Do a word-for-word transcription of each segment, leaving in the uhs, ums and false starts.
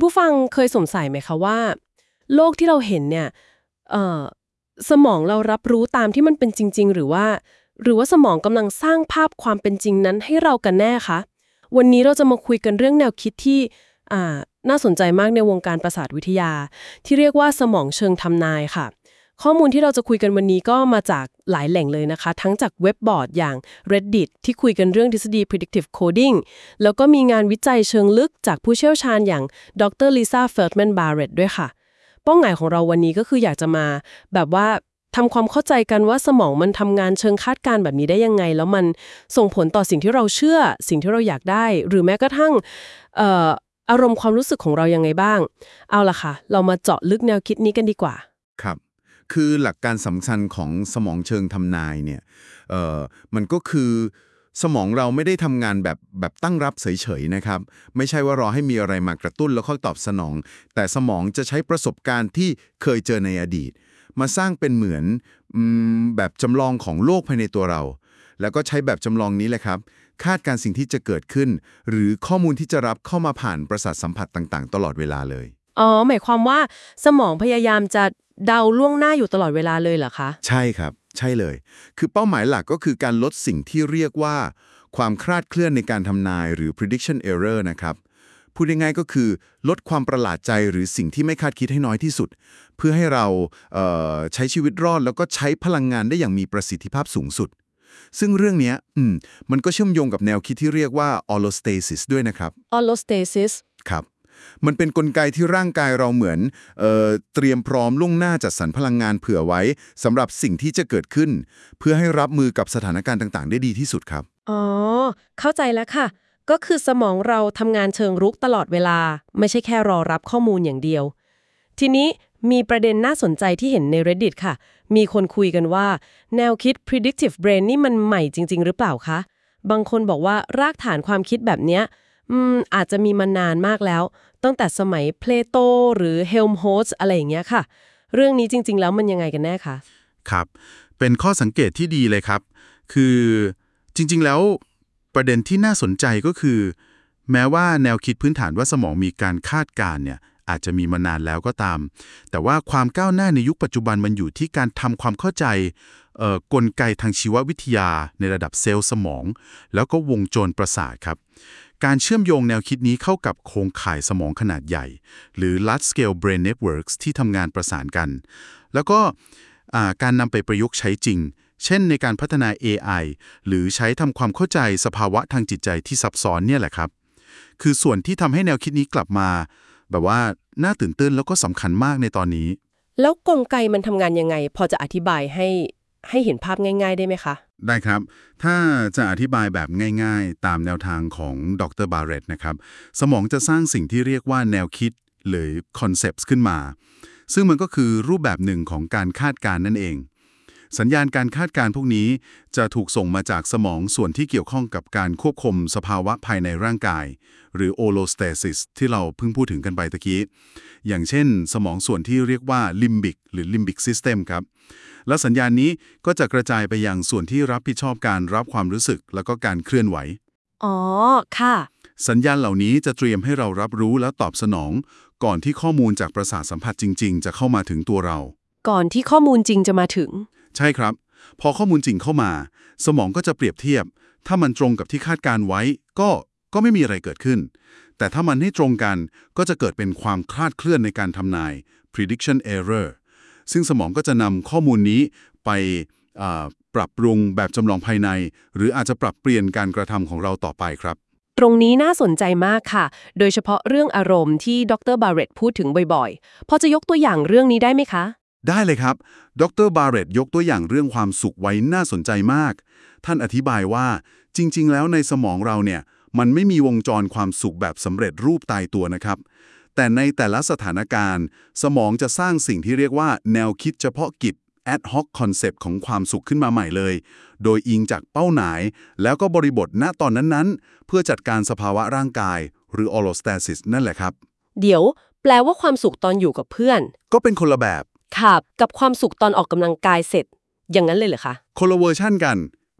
ผู้ฟังเคยสงสัยไหมคะว่าโลกที่เราเห็นเนี่ยเอ่อสมองเรารับรู้ตามที่มันเป็นจริงๆหรือว่าหรือว่าสมองกำลังสร้างภาพความเป็นจริงนั้นให้เรากันแน่คะวันนี้เราจะมาคุยกันเรื่องแนวคิดที่อ่าน่าสนใจมากในวงการประสาทวิทยาที่เรียกว่าสมองเชิงทำนายค่ะข้อมูลที่เราจะคุยกันวันนี้ก็มาจากหลายแหล่งเลยนะคะทั้งจากเว็บบอร์ดอย่าง Reddit ที่คุยกันเรื่องทฤษฎี predictive coding แล้วก็มีงานวิจัยเชิงลึกจากผู้เชี่ยวชาญอย่างดรลิซ่าเฟลต์แมนบาร์เร็ตด้วยค่ะเป้าหมายของเราวันนี้ก็คืออยากจะมาแบบว่าทำความเข้าใจกันว่าสมองมันทำงานเชิงคาดการณ์แบบนี้ได้ยังไงแล้วมันส่งผลต่อสิ่งที่เราเชื่อสิ่งที่เราอยากได้หรือแม้กระทั่งเอ่ออารมณ์ความรู้สึกของเรายังไงบ้างเอาล่ะค่ะเรามาเจาะลึกแนวคิดนี้กันดีกว่าครับคือหลักการสำคัญของสมองเชิงทำนายเนี่ยเอ่อมันก็คือสมองเราไม่ได้ทำงานแบบแบบตั้งรับเฉยๆนะครับไม่ใช่ว่ารอให้มีอะไรมากระตุ้นแล้วค่อยตอบสนองแต่สมองจะใช้ประสบการณ์ที่เคยเจอในอดีตมาสร้างเป็นเหมือนอืมแบบจำลองของโลกภายในตัวเราแล้วก็ใช้แบบจำลองนี้แหละครับคาดการณ์สิ่งที่จะเกิดขึ้นหรือข้อมูลที่จะรับเข้ามาผ่านประสาทสัมผัสต่างๆตลอดเวลาเลยอ๋อหมายความว่าสมองพยายามจะเดาล่วงหน้าอยู่ตลอดเวลาเลยเหรอคะใช่ครับใช่เลยคือเป้าหมายหลักก็คือการลดสิ่งที่เรียกว่าความคลาดเคลื่อนในการทำนายหรือ prediction error นะครับพูดง่ายๆก็คือลดความประหลาดใจหรือสิ่งที่ไม่คาดคิดให้น้อยที่สุดเพื่อให้เราเอ่อใช้ชีวิตรอดแล้วก็ใช้พลังงานได้อย่างมีประสิทธิภาพสูงสุดซึ่งเรื่องนี้อืมมันก็เชื่อมโยงกับแนวคิดที่เรียกว่า allostasis ด้วยนะครับ allostasis ครับมันเป็นกลไกที่ร่างกายเราเหมือนเอ่อเตรียมพร้อมล่วงหน้าจัดสรรพลังงานเผื่อไว้สำหรับสิ่งที่จะเกิดขึ้นเพื่อให้รับมือกับสถานการณ์ต่างๆได้ดีที่สุดครับอ๋อเข้าใจแล้วค่ะก็คือสมองเราทำงานเชิงรุกตลอดเวลาไม่ใช่แค่รอรับข้อมูลอย่างเดียวทีนี้มีประเด็นน่าสนใจที่เห็นใน Reddit ค่ะมีคนคุยกันว่าแนวคิด predictive brain นี่มันใหม่จริงๆหรือเปล่าคะบางคนบอกว่ารากฐานความคิดแบบเนี้ยอืมอาจจะมีมานานมากแล้วตั้งแต่สมัยเพลโตหรือเฮลมโฮลต์อะไรอย่างเงี้ยค่ะเรื่องนี้จริงๆแล้วมันยังไงกันแน่คะครับเป็นข้อสังเกตที่ดีเลยครับคือจริงๆแล้วประเด็นที่น่าสนใจก็คือแม้ว่าแนวคิดพื้นฐานว่าสมองมีการคาดการณ์เนี่ยอาจจะมีมานานแล้วก็ตามแต่ว่าความก้าวหน้าในยุคปัจจุบันมันอยู่ที่การทำความเข้าใจเอ่อกลไกทางชีววิทยาในระดับเซลล์สมองแล้วก็วงจรประสาทครับการเชื่อมโยงแนวคิดนี้เข้ากับโครงข่ายสมองขนาดใหญ่หรือ large scale brain networks ที่ทำงานประสานกันแล้วก็การนำไปประยุกต์ใช้จริงเช่นในการพัฒนา เอ ไอ หรือใช้ทำความเข้าใจสภาวะทางจิตใจที่ซับซ้อนเนี่ยแหละครับคือส่วนที่ทำให้แนวคิดนี้กลับมาแบบว่าน่าตื่นเต้นแล้วก็สำคัญมากในตอนนี้แล้วกลไกมันทำงานยังไงพอจะอธิบายให้ให้เห็นภาพง่ายๆได้ไหมคะได้ครับถ้าจะอธิบายแบบง่ายๆตามแนวทางของดรบาร์เร็ตนะครับสมองจะสร้างสิ่งที่เรียกว่าแนวคิดหรือคอนเซปต์ขึ้นมาซึ่งมันก็คือรูปแบบหนึ่งของการคาดการณ์นั่นเองสัญญาณการคาดการณ์พวกนี้จะถูกส่งมาจากสมองส่วนที่เกี่ยวข้องกับการควบคุมสภาวะภายในร่างกายหรือ allostasis ที่เราเพิ่งพูดถึงกันไปตะกี้อย่างเช่นสมองส่วนที่เรียกว่า limbic หรือ limbic system ครับและสัญญาณนี้ก็จะกระจายไปยังส่วนที่รับผิดชอบการรับความรู้สึกแล้วก็การเคลื่อนไหวอ๋อค่ะสัญญาณเหล่านี้จะเตรียมให้เรารับรู้และตอบสนองก่อนที่ข้อมูลจากประสาทสัมผัสจริงๆจะเข้ามาถึงตัวเราก่อนที่ข้อมูลจริงจะมาถึงใช่ครับพอข้อมูลจริงเข้ามาสมองก็จะเปรียบเทียบถ้ามันตรงกับที่คาดการไว้ก็ก็ไม่มีอะไรเกิดขึ้นแต่ถ้ามันไม่ตรงกันก็จะเกิดเป็นความคลาดเคลื่อนในการทำนาย prediction error ซึ่งสมองก็จะนำข้อมูลนี้ไปปรับปรุงแบบจำลองภายในหรืออาจจะปรับเปลี่ยนการกระทำของเราต่อไปครับตรงนี้น่าสนใจมากค่ะโดยเฉพาะเรื่องอารมณ์ที่ดรบาร์เร็ตพูดถึงบ่อยๆพอจะยกตัวอย่างเรื่องนี้ได้ไหมคะได้เลยครับดรบาร์เร็ตยกตัวอย่างเรื่องความสุขไว้น่าสนใจมากท่านอธิบายว่าจริงๆแล้วในสมองเราเนี่ยมันไม่มีวงจรความสุขแบบสำเร็จรูปตายตัวนะครับแต่ในแต่ละสถานการณ์สมองจะสร้างสิ่งที่เรียกว่าแนวคิดเฉพาะกิจ ad hoc concept ของความสุขขึ้นมาใหม่เลยโดยอิงจากเป้าหมายแล้วก็บริบทณตอนนั้นๆเพื่อจัดการสภาวะร่างกายหรือ allostasis นั่นแหละครับเดี๋ยวแปลว่าความสุขตอนอยู่กับเพื่อนก็เป็นคนละแบบครับกับความสุขตอนออกกำลังกายเสร็จอย่างนั้นเลยเหรอคะคนละเวอร์ชั่นกัน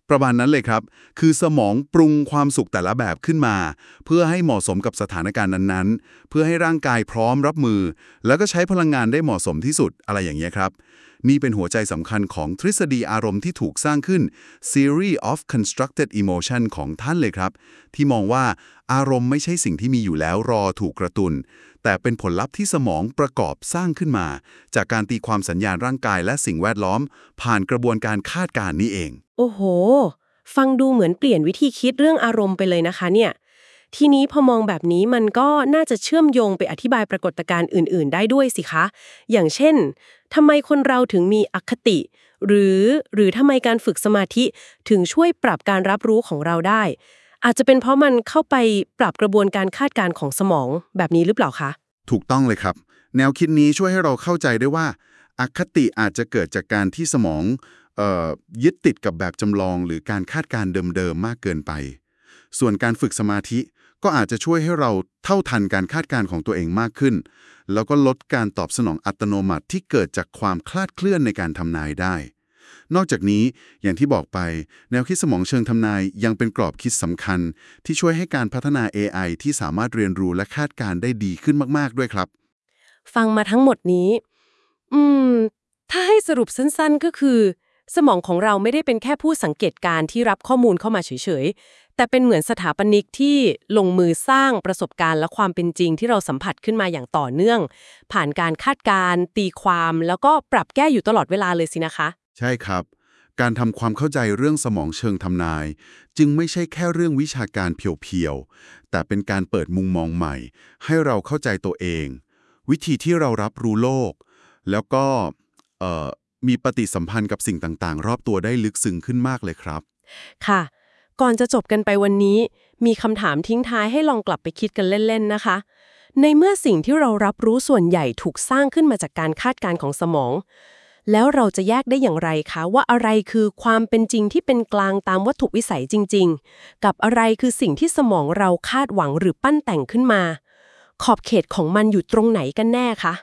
ประมาณนั้นเลยครับคือสมองปรุงความสุขแต่ละแบบขึ้นมา เพื่อให้เหมาะสมกับสถานการณ์นั้นๆเพื่อให้ร่างกายพร้อมรับมือ แล้วก็ใช้พลังงานได้เหมาะสมที่สุดอะไรอย่างเงี้ยครับนี่เป็นหัวใจสำคัญของทฤษฎีอารมณ์ที่ถูกสร้างขึ้น Theory of Constructed Emotion ของท่านเลยครับที่มองว่าอารมณ์ไม่ใช่สิ่งที่มีอยู่แล้วรอถูกกระตุนแต่เป็นผลลัพธ์ที่สมองประกอบสร้างขึ้นมาจากการตีความสัญญาณร่างกายและสิ่งแวดล้อมผ่านกระบวนการคาดการณ์นี้เองโอ้โหฟังดูเหมือนเปลี่ยนวิธีคิดเรื่องอารมณ์ไปเลยนะคะเนี่ยทีนี้พอมองแบบนี้มันก็น่าจะเชื่อมโยงไปอธิบายปรากฏการณ์อื่นๆได้ด้วยสิคะอย่างเช่นทำไมคนเราถึงมีอคติหรือหรือทำไมการฝึกสมาธิถึงช่วยปรับการรับรู้ของเราได้อาจจะเป็นเพราะมันเข้าไปปรับกระบวนการคาดการณ์ของสมองแบบนี้หรือเปล่าคะถูกต้องเลยครับแนวคิดนี้ช่วยให้เราเข้าใจได้ว่าอคติอาจจะเกิดจากการที่สมองเอ่อยึดติดกับแบบจำลองหรือการคาดการณ์เดิมๆมากเกินไปส่วนการฝึกสมาธิก็อาจจะช่วยให้เราเท่าทันการคาดการณ์ของตัวเองมากขึ้นแล้วก็ลดการตอบสนองอัตโนมัติที่เกิดจากความคลาดเคลื่อนในการทำนายได้นอกจากนี้อย่างที่บอกไปแนวคิดสมองเชิงทำนายยังเป็นกรอบคิดสำคัญที่ช่วยให้การพัฒนา เอ ไอ ที่สามารถเรียนรู้และคาดการณ์ได้ดีขึ้นมากๆด้วยครับฟังมาทั้งหมดนี้อืมถ้าให้สรุปสั้นๆก็คือสมองของเราไม่ได้เป็นแค่ผู้สังเกตการณ์ที่รับข้อมูลเข้ามาเฉยๆแต่เป็นเหมือนสถาปนิกที่ลงมือสร้างประสบการณ์และความเป็นจริงที่เราสัมผัสขึ้นมาอย่างต่อเนื่องผ่านการคาดการณ์ตีความแล้วก็ปรับแก้อยู่ตลอดเวลาเลยสินะคะใช่ครับการทำความเข้าใจเรื่องสมองเชิงทำนายจึงไม่ใช่แค่เรื่องวิชาการเพียวๆแต่เป็นการเปิดมุมมองใหม่ให้เราเข้าใจตัวเองวิธีที่เรารับรู้โลกแล้วก็เอ่อมีปฏิสัมพันธ์กับสิ่งต่างๆรอบตัวได้ลึกซึ้งขึ้นมากเลยครับค่ะก่อนจะจบกันไปวันนี้มีคำถามทิ้งท้ายให้ลองกลับไปคิดกันเล่นๆนะคะในเมื่อสิ่งที่เรารับรู้ส่วนใหญ่ถูกสร้างขึ้นมาจากการคาดการณ์ของสมองแล้วเราจะแยกได้อย่างไรคะว่าอะไรคือความเป็นจริงที่เป็นกลางตามวัตถุวิสัยจริงๆกับอะไรคือสิ่งที่สมองเราคาดหวังหรือปั้นแต่งขึ้นมาขอบเขตของมันอยู่ตรงไหนกันแน่คะ